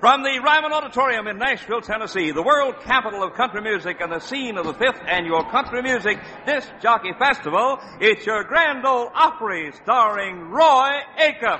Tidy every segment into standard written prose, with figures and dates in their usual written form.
From the Ryman Auditorium in Nashville, Tennessee, the world capital of country music and the scene of the 5th Annual Country Music Disc Jockey Festival, it's your Grand Ole Opry starring Roy Acuff.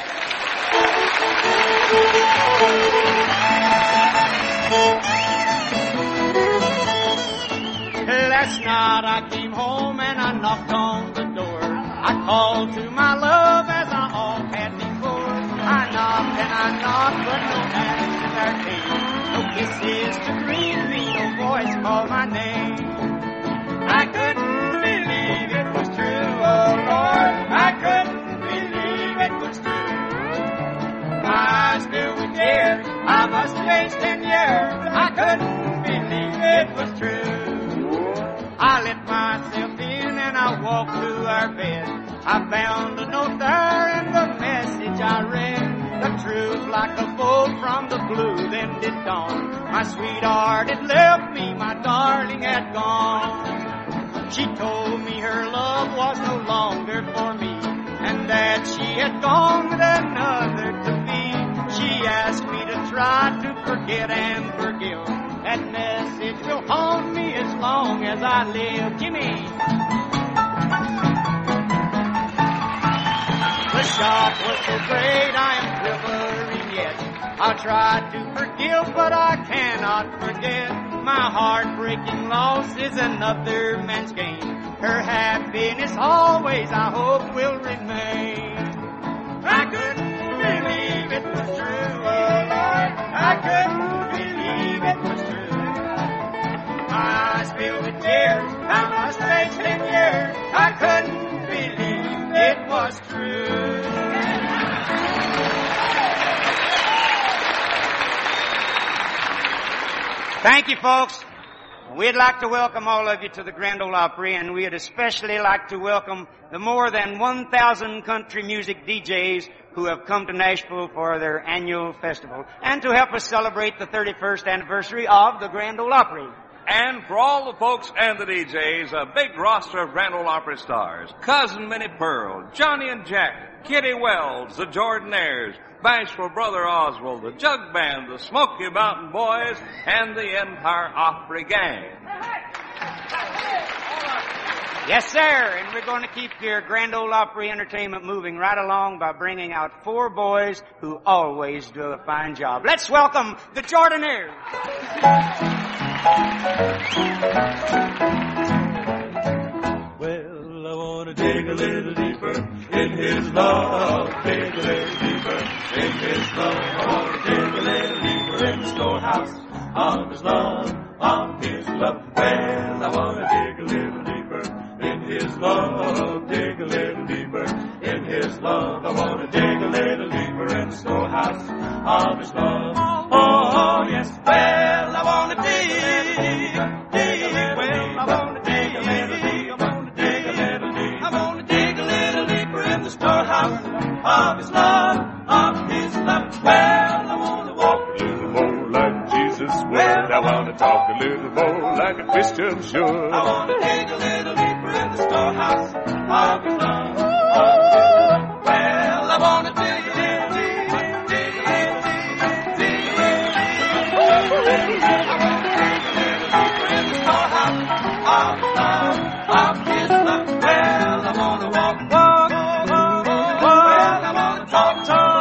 Last night I came home and I knocked on the door. I called to my love as I all had before. I knocked and I knocked, but no answer came. No kisses to greet me, no voice called my name. I couldn't believe it was true, oh Lord. I couldn't believe it was true. My eyes filled with tears, I must have aged 10 years. I couldn't believe it was true. I let myself in and I walked to our bed. I found a note there and the message I read. The truth like a bolt from the blue then did dawn. My sweetheart had left me, my darling had gone. She told me her love was no longer for me, and that she had gone with another to be. She asked me to try to forget and forgive. That message will haunt me as long as I live. Jimmy! The shock was so great, I am quivering yet. I'll try to forgive, but I cannot forget. My heartbreaking loss is another man's gain. Her happiness always, I hope, will remain. I couldn't believe it was true, oh Lord. I couldn't believe it was true. My eyes filled with tears, I must have aged 10 years. I couldn't believe it was true. Thank you, folks. We'd like to welcome all of you to the Grand Ole Opry, and we'd especially like to welcome the more than 1,000 country music DJs who have come to Nashville for their annual festival, and to help us celebrate the 31st anniversary of the Grand Ole Opry. And for all the folks and the DJs, a big roster of Grand Ole Opry stars. Cousin Minnie Pearl, Johnny and Jack, Kitty Wells, the Jordanaires, Bashful Brother Oswald, the Jug Band, the Smoky Mountain Boys, and the Empire Opry Gang. Yes, sir, and we're going to keep your Grand Ole Opry entertainment moving right along by bringing out 4 boys who always do a fine job. Let's welcome the Jordanaires. Well, I want to dig a little deeper in his love, dig a little deeper in his love. I want to dig a little deeper in the storehouse of his love, of his love. Well, I want to dig a little deeper in his love, dig a little deeper in his love. I want to dig a little deeper in the storehouse of his love. Oh, yes. Well, I want to dig. Well, I want to dig a little deeper. I want to dig a little deeper. I want to dig a little deeper in the storehouse of his love, of his love. Well, I want to walk a little more like Jesus would. I want to talk a little more like a Christian should. I want to dig a little deeper in the storehouse of his love. Well, I want to dig a little deeper, dig a little deeper, dig a little deeper. I want to dig a little deeper in the storehouse of his love, of his love. Well, I want to walk. Well, I want to talk.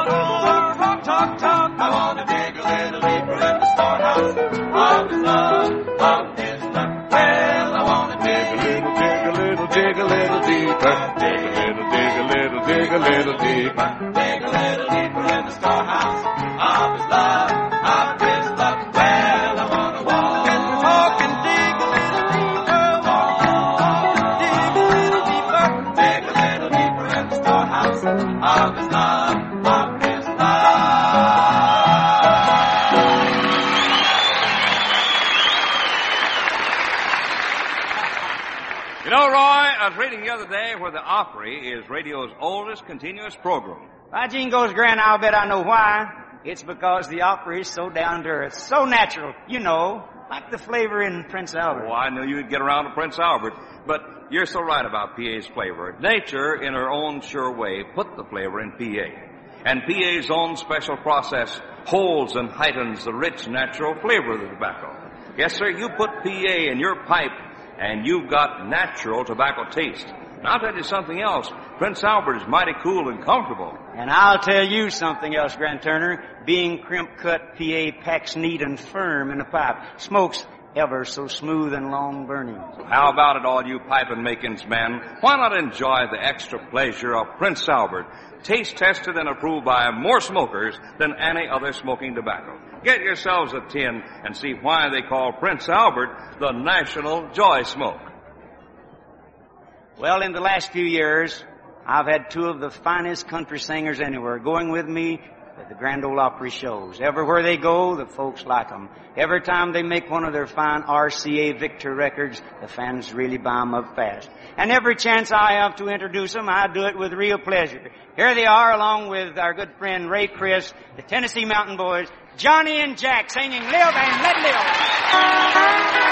I want to dig a little deeper in the storehouse of his love, of his love. Well, I want to dig a little deeper, dig a little deeper, dig a little deeper in the storehouse of his love, of his love. Well, I want to walk and talk and dig a little deeper, dig a little deeper in the storehouse of his love, of his love. You know, Roy, I was reading the other day where the Opry is radio's oldest continuous program. By Jingo's Grand, I'll bet I know why. It's because the Opry is so down to earth, so natural, you know, like the flavor in Prince Albert. Oh, I knew you'd get around to Prince Albert. But you're so right about PA's flavor. Nature, in her own sure way, put the flavor in PA. And PA's own special process holds and heightens the rich, natural flavor of the tobacco. Yes, sir, you put PA in your pipe, and you've got natural tobacco taste. And I'll tell you something else. Prince Albert is mighty cool and comfortable. And I'll tell you something else, Grant Turner. Being crimp-cut PA packs neat and firm in the pipe. Smokes ever so smooth and long burning. How about it, all you piping makings men? Why not enjoy the extra pleasure of Prince Albert, taste tested and approved by more smokers than any other smoking tobacco? Get yourselves a tin and see why they call Prince Albert the National Joy Smoke. Well, in the last few years, I've had two of the finest country singers anywhere going with me at the Grand Ole Opry shows. Everywhere they go, the folks like them. Every time they make one of their fine RCA Victor records, the fans really buy them up fast. And every chance I have to introduce them, I do it with real pleasure. Here they are, along with our good friend Ray Chris, the Tennessee Mountain Boys, Johnny and Jack, singing Live and Let Live.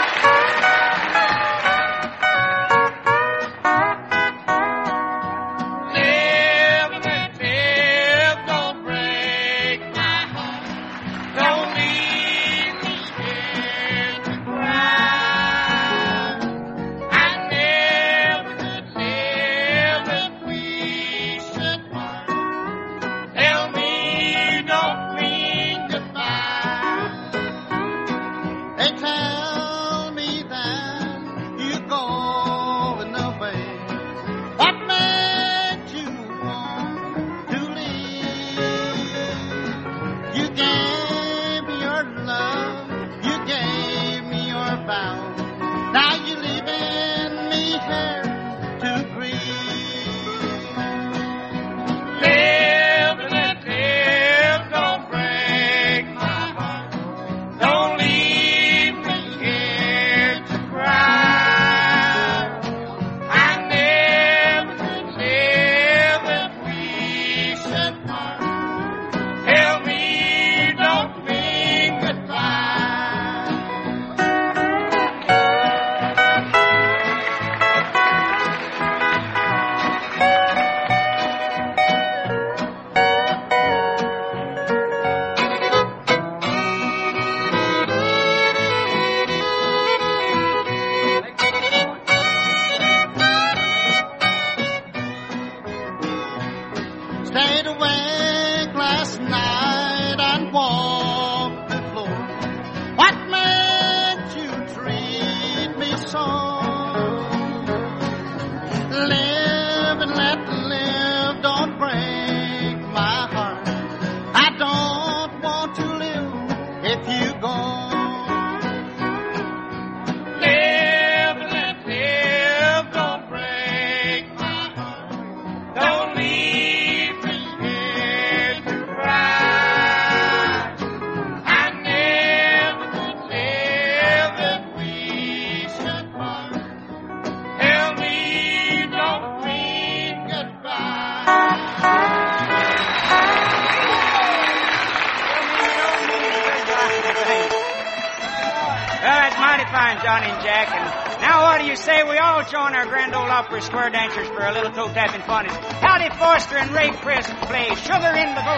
Johnny and Jack. And now what do you say we all join our Grand Ole Opry square dancers for a little toe-tapping fun? It's Howdy Foster and Ray Chris play Sugar in the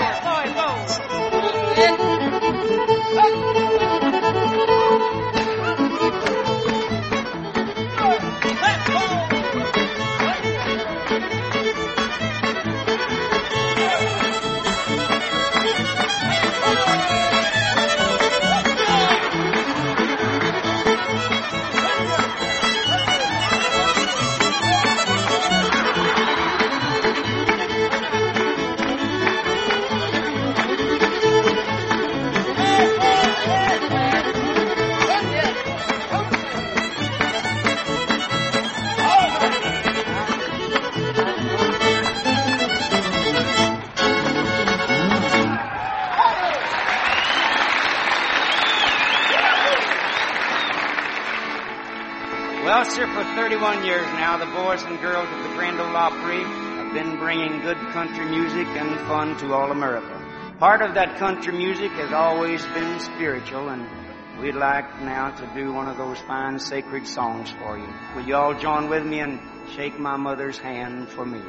Well, sir, for 31 years now, the boys and girls of the Grand Ole Opry have been bringing good country music and fun to all America. Part of that country music has always been spiritual, and we'd like now to do one of those fine sacred songs for you. Will you all join with me and shake my mother's hand for me?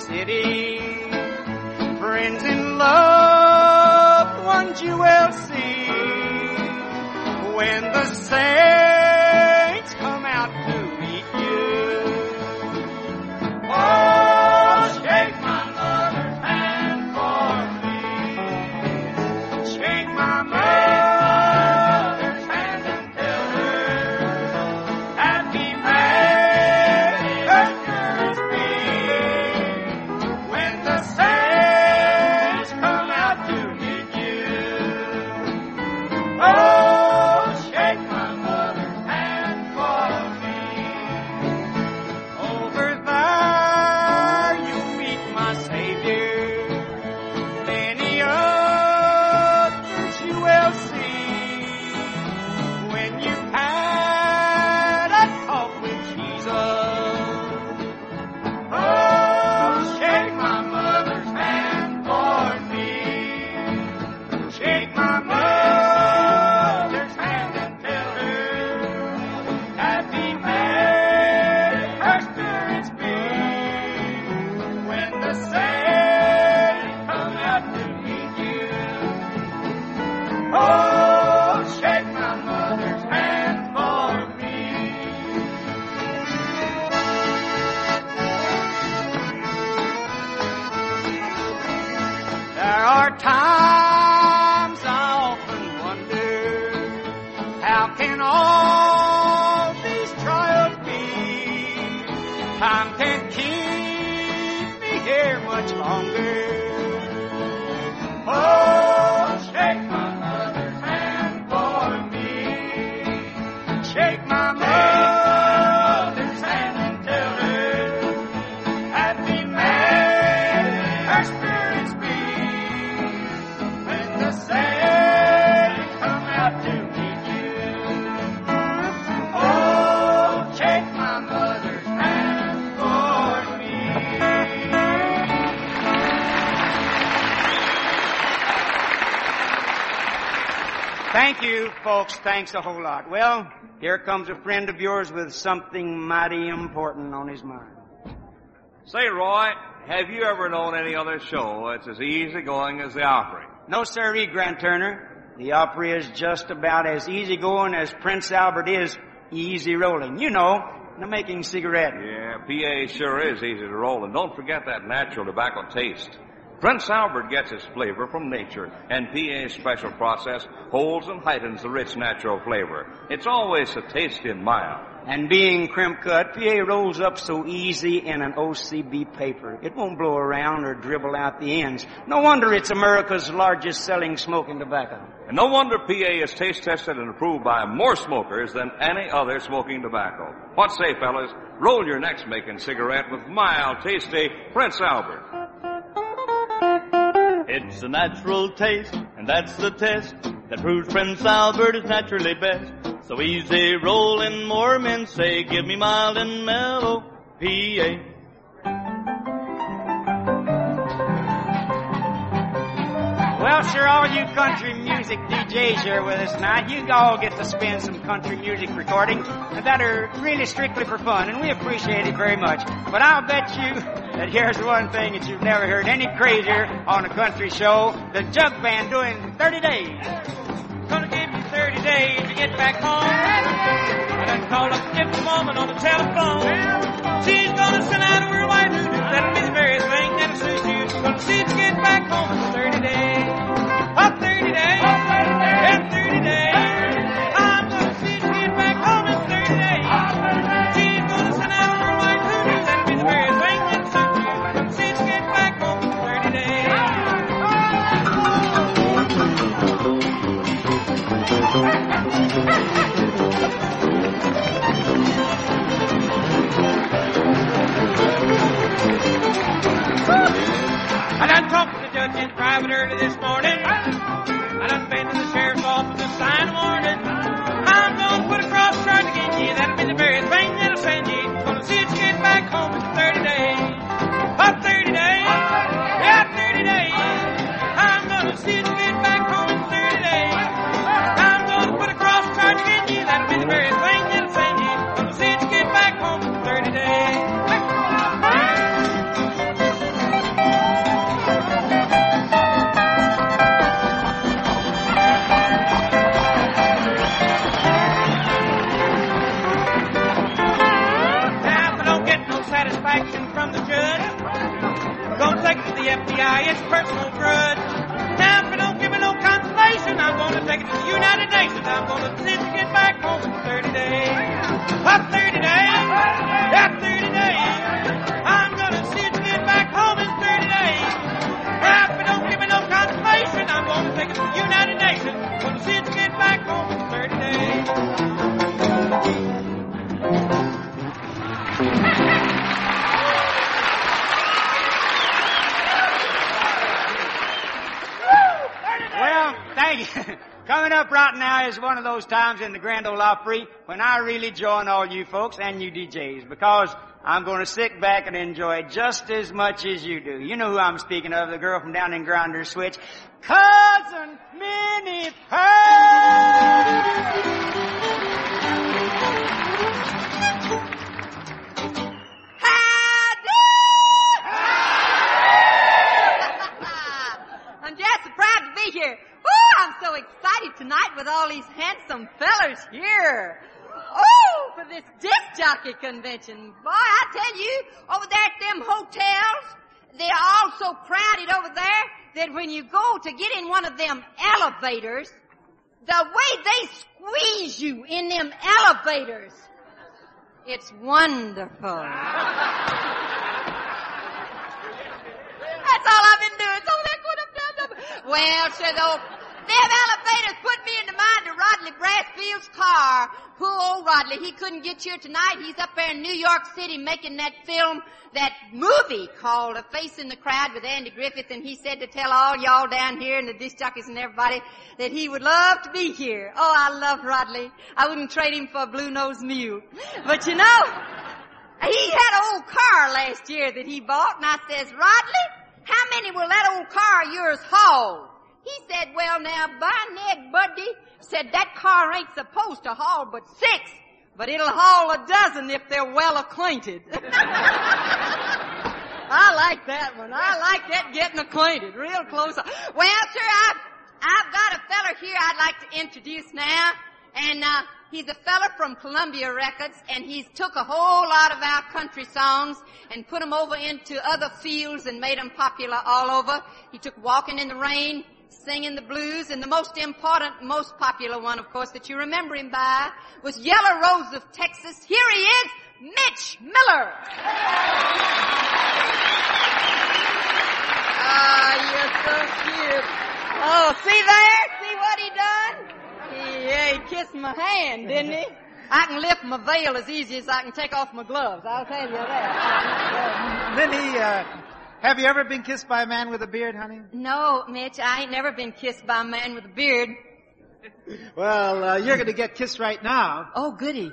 city. Friends and loved ones you will see when the saints come out to meet you. Oh, shake my mother's hand for me. Shake my mother's hand and tell her happy Maker's Day when the saints come out to meet you. Oh, shake my mother's hand for me. Over there you'll meet my Savior. Many others you will see when you've had a talk with Jesus. Oh, shake my mother's hand for me. Shake my mother's hand and tell her happy Maker's Day when the saints come out to meet you. Oh, shake my mother's hand for me. There are times I often wonder, how can all these trials be? Time can't keep me here much longer. Oh, shake my mother's hand for me. Shake my mother's hand and tell her happy Maker's Day when the saints come out to meet you. Oh, shake my mother's hand for me. Thank you, folks. Thanks a whole lot. Well, here comes a friend of yours with something mighty important on his mind. Say, Roy, have you ever known any other show that's as easygoing as the Opry? No, sirree, Grant Turner. The Opry is just about as easygoing as Prince Albert is easy rolling. You know, the making cigarette. Yeah, PA sure is easy to roll, and don't forget that natural tobacco taste. Prince Albert gets his flavor from nature, and PA's special process holds and heightens the rich natural flavor. It's always so tasty and mild. And being crimp cut, PA rolls up so easy in an OCB paper. It won't blow around or dribble out the ends. No wonder it's America's largest selling smoking tobacco. And no wonder PA is taste tested and approved by more smokers than any other smoking tobacco. What say, fellas? Roll your next making cigarette with mild, tasty Prince Albert. It's a natural taste, and that's the test that proves Prince Albert is naturally best. So easy rolling, more men say, give me mild and mellow PA. Well, sir, all you country music DJs here with us tonight, you all get to spin some country music recordings that are really strictly for fun, and we appreciate it very much. But I'll bet you that here's one thing that you've never heard any crazier on a country show, the Jug Band doing 30 days. Gonna give you 30 days to get back home. I done called up Gypsy Woman on the telephone. She's gonna send out a worldwide hoodoo. That'll be the very thing that'll suit you. Gonna see you get back home in 30 days. Oh, 30 days. Yeah, 30 days. I'm gonna see you get back home in 30 days. She's gonna send out a worldwide hoodoo. That'll be the very thing that'll suit you. Gonna see you get back home in 30 days. I done talked to the judge in private early this morning. I done been to the sheriff's office and signed a warning. I'm gonna put a cross charge against you. That'll be the very thing that'll send you. Gonna see you get back home in 30 days. Oh, 30 days. Yeah, 30 days. I'm gonna see you get back home in 30 days. I'm gonna put a cross charge against you. That'll be the very thing that'll send you. Gonna see you get back home in 30 days. up right now is one of those times in the Grand Ole Opry when I really join all you folks and you DJs, because I'm going to sit back and enjoy just as much as you do. You know who I'm speaking of, the girl from down in Grinder Switch, Cousin Minnie Pearl. I'm just so proud to be here. Oh, I'm so excited tonight with all these handsome fellers here. Oh, for this disc jockey convention. Boy, I tell you, over there at them hotels, they're all so crowded over there that when you go to get in one of them elevators, the way they squeeze you in them elevators, it's wonderful. That's all I've been doing. So they're going up, down, down. Well, said old, them elevators put me in the mind of Rodley Brassfield's car. Poor old Rodley, he couldn't get here tonight. He's up there in New York City making that film, that movie called A Face in the Crowd with Andy Griffith, and he said to tell all y'all down here and the disc jockeys and everybody that he would love to be here. Oh, I love Rodley. I wouldn't trade him for a blue-nosed mule. But you know, he had an old car last year that he bought, and I says, Rodley, how many will that old car of yours haul? He said, well, now, by neck, buddy, said that car ain't supposed to haul but 6, but it'll haul a dozen if they're well acquainted. I like that one. I like that getting acquainted, real close. Well, sir, I've got a feller here I'd like to introduce now, and he's a feller from Columbia Records, and he's took a whole lot of our country songs and put them over into other fields and made them popular all over. He took Walking in the Rain, Singing the Blues, and the most important, most popular one, of course, that you remember him by was Yellow Rose of Texas. Here he is, Mitch Miller. Ah, you're so cute. Oh, see there? See what he done? He kissed my hand, didn't he? I can lift my veil as easy as I can take off my gloves. I'll tell you that. Minnie, have you ever been kissed by a man with a beard, honey? No, Mitch, I ain't never been kissed by a man with a beard. Well, you're going to get kissed right now. Oh, goody.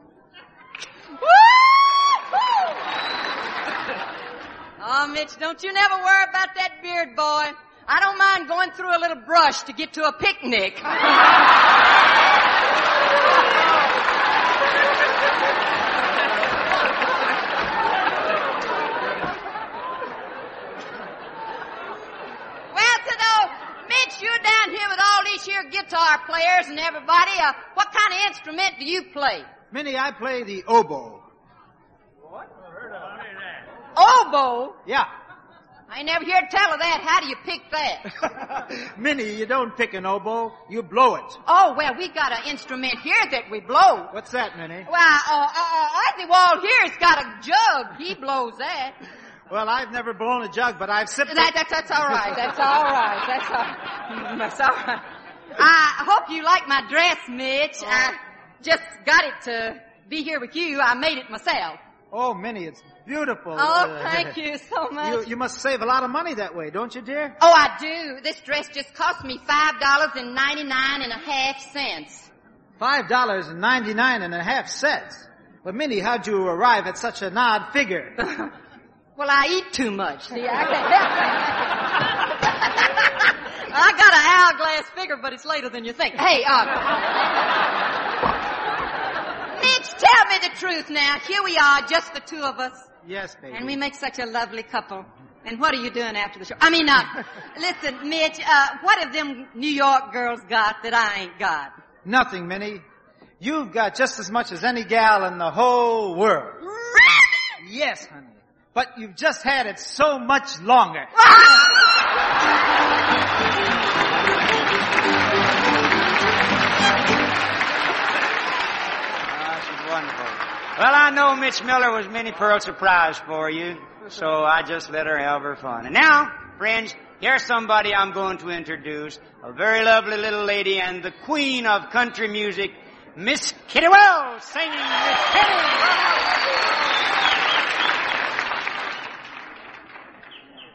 Oh, Mitch, don't you never worry about that beard, boy. I don't mind going through a little brush to get to a picnic. You're down here with all these here guitar players and everybody. What kind of instrument do you play? Minnie, I play the oboe. What? Heard of that? Oboe? Yeah. I ain't never heard tell of that. How do you pick that? Minnie, you don't pick an oboe, you blow it. Oh, well, we got an instrument here that we blow. What's that, Minnie? Well, Ozzy Wall here's got a jug. He blows that. Well, I've never blown a jug, but I've sipped it. That's all right. That's all right. That's all right. I hope you like my dress, Mitch. Oh. I just got it to be here with you. I made it myself. Oh, Minnie, it's beautiful. Oh, thank you so much. You must save a lot of money that way, don't you, dear? Oh, I do. This dress just cost me $5.99.5. $5.99.5. But, Minnie, how'd you arrive at such an odd figure? Well, I eat too much. See, I can't help it. I got an hourglass figure, but it's later than you think. Hey, Mitch, tell me the truth now. Here we are, just the two of us. Yes, baby. And we make such a lovely couple. And what are you doing after the show? Listen, Mitch, what have them New York girls got that I ain't got? Nothing, Minnie. You've got just as much as any gal in the whole world. Really? Yes, honey. But you've just had it so much longer. She's wonderful. Well, I know Mitch Miller was Minnie Pearl's surprise for you, so I just let her have her fun. And now, friends, here's somebody I'm going to introduce, a very lovely little lady and the queen of country music, Miss Kitty Wells, singing Miss Kitty.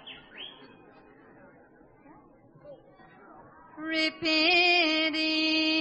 Repenting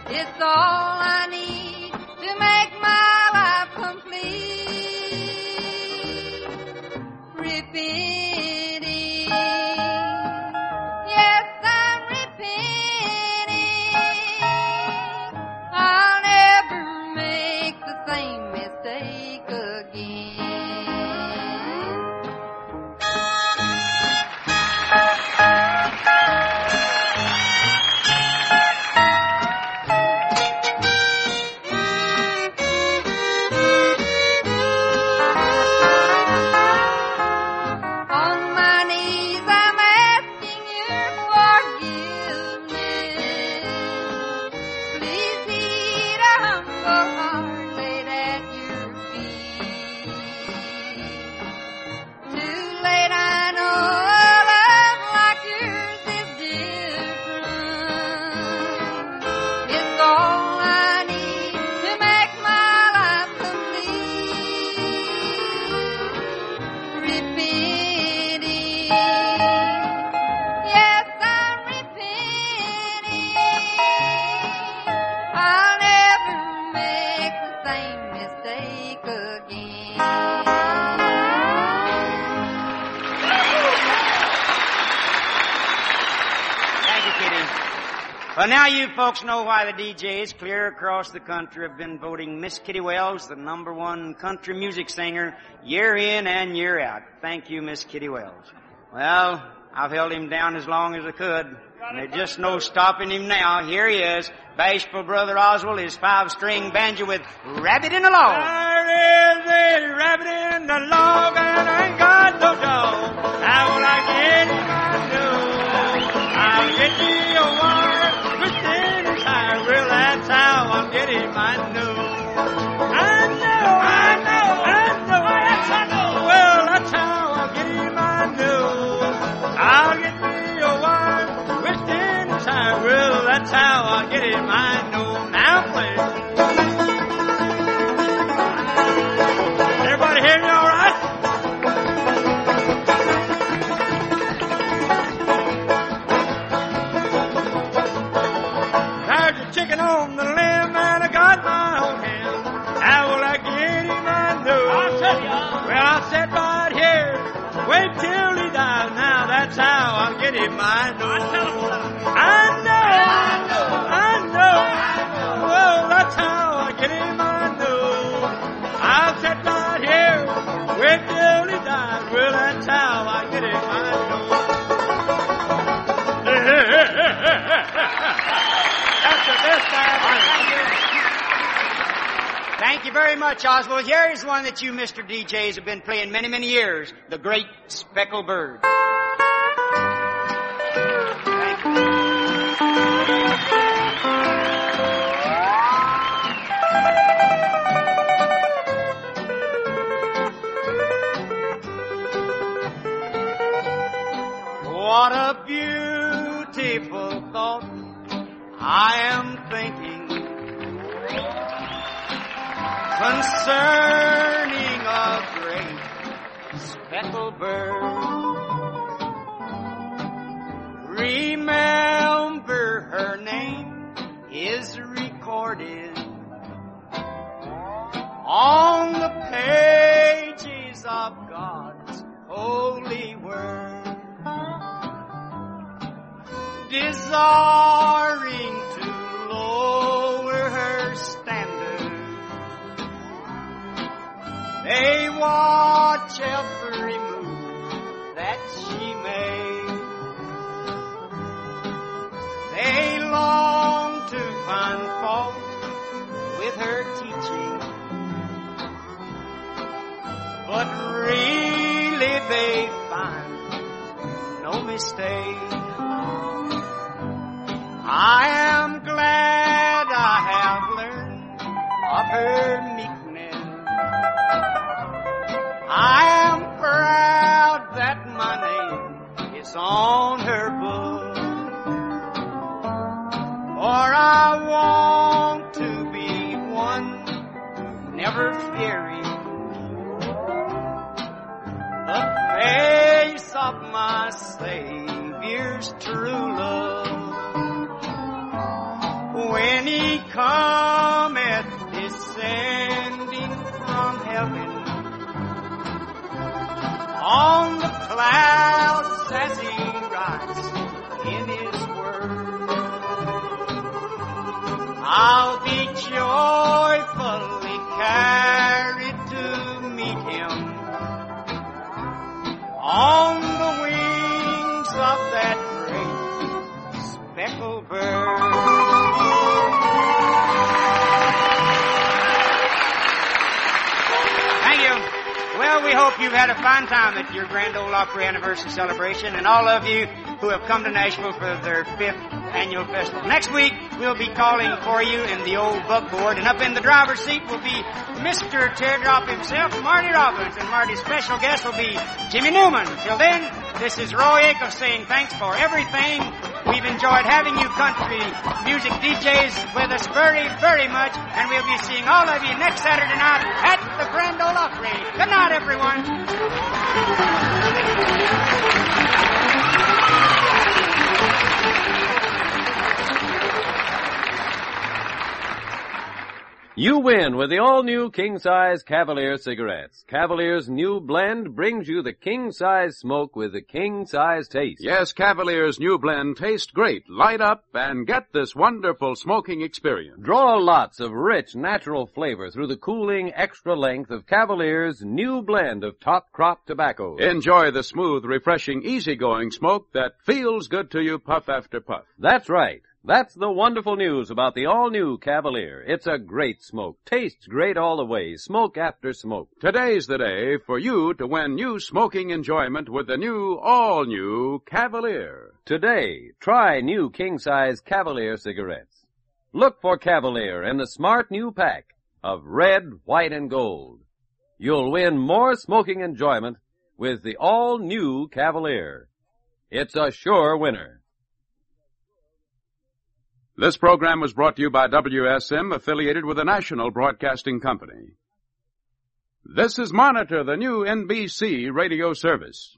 It's all I need to make my life complete. Repenting. Yes, I'm repenting. I'll never make the same mistake again. On my knees, I'm asking your forgiveness. Please heed a humble heart laid at your feet. Too late, I know a love like yours is different. It's all I need to make my life complete. Repenting. Yes, I'm repenting. I'll never make the same mistake again. Thank you, Kitty. Well, now you folks know why the DJs clear across the country have been voting Miss Kitty Wells the #1 country music singer year in and year out. Thank you, Miss Kitty Wells. Well, I've held him down as long as I could. And there's just no stopping him now. Here he is, bashful brother Oswald, his 5-string banjo with Rabbit in the Log. There is a rabbit in the log and I ain't got no dog. How will I get him? I know. I'll get me a wire twisted his hair. Well, that's how I'll get him. I know. Yes, I know. Well, that's how I'll get him. I know. I'll get me a wire twisted his hair. Well, that's how I'll get him. I know. Now play. Everybody hear me all right? There's a chicken on the limb and I got my own hand. How will I get him? I know. Well, I'll sit right here. Wait till he dies. Now that's how I'll get him. I know. Well, that's how I get him. I know. I'll sit right here. Wait till he dies. Well, that's how I get him. I know. That's the best I ever. Thank you very much, Oswald. Here is one that you, Mr. DJs, have been playing many, many years. The Great Speckled Bird. Thank you. What a beautiful thought I am thinking concerning a great speckled bird. Remember her name is recorded on the pages of God's holy word. Desiring to lower her standard, they watch every move that she makes. They long to find fault with her teaching, but really they find no mistake. I am glad I have learned of her meekness. I am proud that my name is on her book. For I want to be one never fearing the face of my Savior's true love. when he cometh descending from heaven on the clouds as he rides in his word. I'll be joyfully carried to meet him on the wings of that great speckled bird. Thank you. Well, we hope you've had a fine time at your Grand Ole Opry anniversary celebration, and all of you who have come to Nashville for their 5th annual festival. Next week, we'll be calling for you in the old buckboard, and up in the driver's seat will be Mr. Teardrop himself, Marty Robbins, and Marty's special guest will be Jimmy Newman. Till then, this is Roy Acuff saying thanks for everything. We've enjoyed having you country music DJs with us very, very much, and we'll be seeing all of you next Saturday night at the Grand Ole Opry. Good night, everyone. You win with the all-new king-size Cavalier cigarettes. Cavalier's new blend brings you the king-size smoke with the king-size taste. Yes, Cavalier's new blend tastes great. Light up and get this wonderful smoking experience. Draw lots of rich, natural flavor through the cooling extra length of Cavalier's new blend of top crop tobacco. Enjoy the smooth, refreshing, easygoing smoke that feels good to you puff after puff. That's right. That's the wonderful news about the all-new Cavalier. It's a great smoke. Tastes great all the way, smoke after smoke. Today's the day for you to win new smoking enjoyment with the new, all-new Cavalier. Today, try new king-size Cavalier cigarettes. Look for Cavalier in the smart new pack of red, white, and gold. You'll win more smoking enjoyment with the all-new Cavalier. It's a sure winner. This program was brought to you by WSM, affiliated with the National Broadcasting Company. This is Monitor, the new NBC radio service.